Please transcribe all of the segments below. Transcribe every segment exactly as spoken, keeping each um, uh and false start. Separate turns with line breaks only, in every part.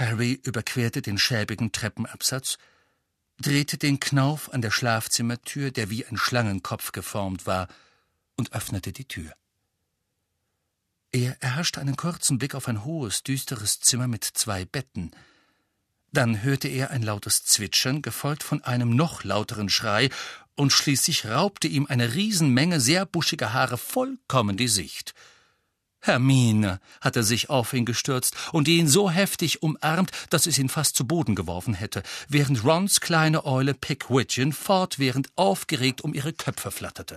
Harry überquerte den schäbigen Treppenabsatz, drehte den Knauf an der Schlafzimmertür, der wie ein Schlangenkopf geformt war, und öffnete die Tür. Er erhaschte einen kurzen Blick auf ein hohes, düsteres Zimmer mit zwei Betten. Dann hörte er ein lautes Zwitschern, gefolgt von einem noch lauteren Schrei, und schließlich raubte ihm eine Riesenmenge sehr buschiger Haare vollkommen die Sicht. Hermine hatte sich auf ihn gestürzt und ihn so heftig umarmt, dass es ihn fast zu Boden geworfen hätte, während Rons kleine Eule Pigwidgeon fortwährend aufgeregt um ihre Köpfe flatterte.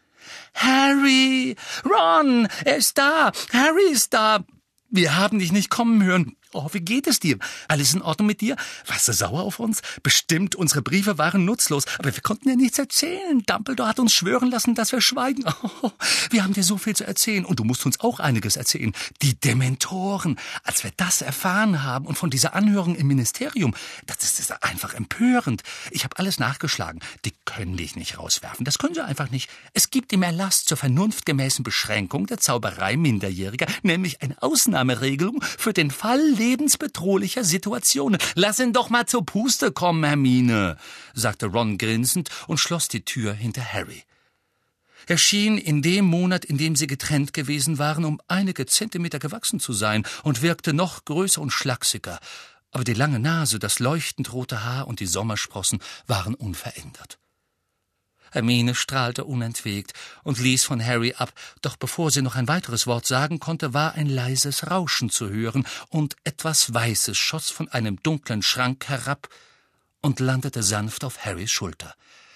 »Harry! Ron! Er ist da! Harry ist da! Wir haben dich nicht kommen hören. Oh, wie geht es dir? Alles in Ordnung mit dir? Warst du sauer auf uns? Bestimmt, unsere Briefe waren nutzlos, aber wir konnten dir nichts erzählen. Dumbledore hat uns schwören lassen, dass wir schweigen. Oh, wir haben dir so viel zu erzählen und du musst uns auch einiges erzählen. Die Dementoren, als wir das erfahren haben und von dieser Anhörung im Ministerium, das ist einfach empörend. Ich habe alles nachgeschlagen. Die können dich nicht rauswerfen, das können sie einfach nicht. Es gibt im Erlass zur vernunftgemäßen Beschränkung der Zauberei Minderjähriger, nämlich eine Ausnahmeregelung für den Fall lebensbedrohlicher Situationen. Lass ihn doch mal zur Puste kommen, Hermine, sagte Ron grinsend und schloss die Tür hinter Harry. Er schien in dem Monat, in dem sie getrennt gewesen waren, um einige Zentimeter gewachsen zu sein und wirkte noch größer und schlachsiger. Aber die lange Nase, das leuchtend rote Haar und die Sommersprossen waren unverändert. Hermine strahlte unentwegt und ließ von Harry ab, doch bevor sie noch ein weiteres Wort sagen konnte, war ein leises Rauschen zu hören, und etwas Weißes schoss von einem dunklen Schrank herab und landete sanft auf Harrys Schulter.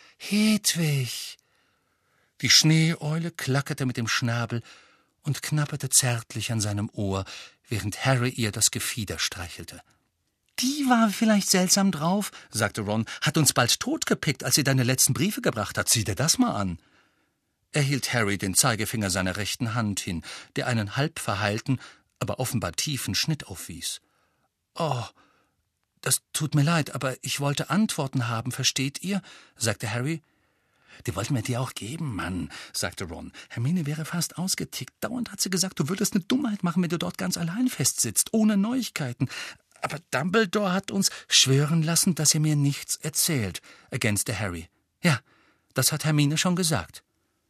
»Hedwig!« Die Schneeeule klackerte mit dem Schnabel und knapperte zärtlich an seinem Ohr, während Harry ihr das Gefieder streichelte. »Die war vielleicht seltsam drauf«, sagte Ron, »hat uns bald totgepickt, als sie deine letzten Briefe gebracht hat. Sieh dir das mal an.« Er hielt Harry den Zeigefinger seiner rechten Hand hin, der einen halb verheilten, aber offenbar tiefen Schnitt aufwies. »Oh, das tut mir leid, aber ich wollte Antworten haben, versteht ihr?« sagte Harry. »Die wollten wir dir auch geben, Mann«, sagte Ron. »Hermine wäre fast ausgetickt. Dauernd hat sie gesagt, du würdest eine Dummheit machen, wenn du dort ganz allein festsitzt, ohne Neuigkeiten. Aber Dumbledore hat uns schwören lassen, dass ihr mir nichts erzählt«, ergänzte Harry. »Ja, das hat Hermine schon gesagt.«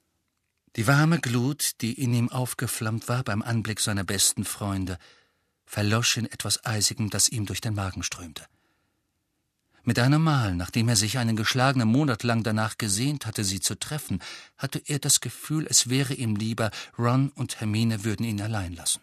Die warme Glut, die in ihm aufgeflammt war beim Anblick seiner besten Freunde, verlosch in etwas Eisigem, das ihm durch den Magen strömte. Mit einem Mal, nachdem er sich einen geschlagenen Monat lang danach gesehnt hatte, sie zu treffen, hatte er das Gefühl, es wäre ihm lieber, Ron und Hermine würden ihn allein lassen.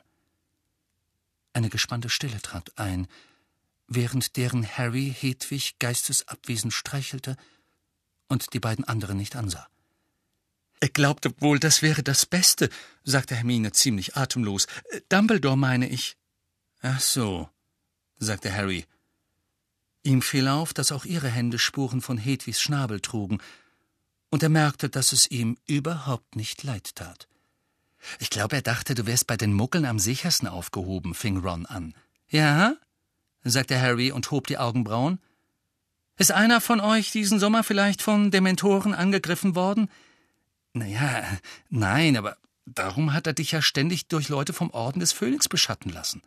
Eine gespannte Stille trat ein, während deren Harry Hedwig geistesabwesend streichelte und die beiden anderen nicht ansah. »Er glaubte wohl, das wäre das Beste«, sagte Hermine ziemlich atemlos. »Dumbledore meine ich.« »Ach so«, sagte Harry. Ihm fiel auf, dass auch ihre Hände Spuren von Hedwigs Schnabel trugen, und er merkte, dass es ihm überhaupt nicht leid tat. »Ich glaube, er dachte, du wärst bei den Muggeln am sichersten aufgehoben«, fing Ron an. »Ja?«, sagte Harry und hob die Augenbrauen. »Ist einer von euch diesen Sommer vielleicht von Dementoren angegriffen worden?« »Naja, nein, aber darum hat er dich ja ständig durch Leute vom Orden des Phönix beschatten lassen.«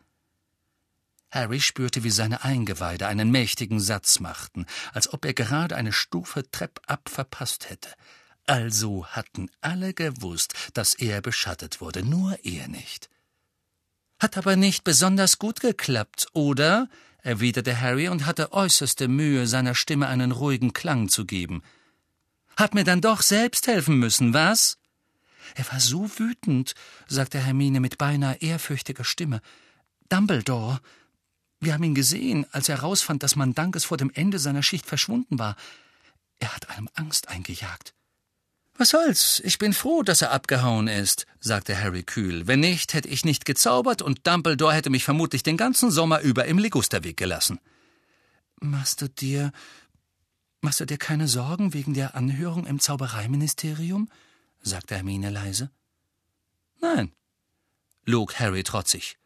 Harry spürte, wie seine Eingeweide einen mächtigen Satz machten, als ob er gerade eine Stufe treppab verpasst hätte. Also hatten alle gewusst, dass er beschattet wurde, nur er nicht. »Hat aber nicht besonders gut geklappt, oder?«, erwiderte Harry und hatte äußerste Mühe, seiner Stimme einen ruhigen Klang zu geben. »Hat mir dann doch selbst helfen müssen, was?« »Er war so wütend«, sagte Hermine mit beinahe ehrfürchtiger Stimme. »Dumbledore, wir haben ihn gesehen, als er herausfand, dass Mandanges vor dem Ende seiner Schicht verschwunden war. Er hat einem Angst eingejagt.« »Was soll's? Ich bin froh, dass er abgehauen ist«, sagte Harry kühl. »Wenn nicht, hätte ich nicht gezaubert und Dumbledore hätte mich vermutlich den ganzen Sommer über im Ligusterweg gelassen.« »Machst du dir, machst du dir keine Sorgen wegen der Anhörung im Zaubereiministerium?«, sagte Hermine leise. »Nein«, log Harry trotzig.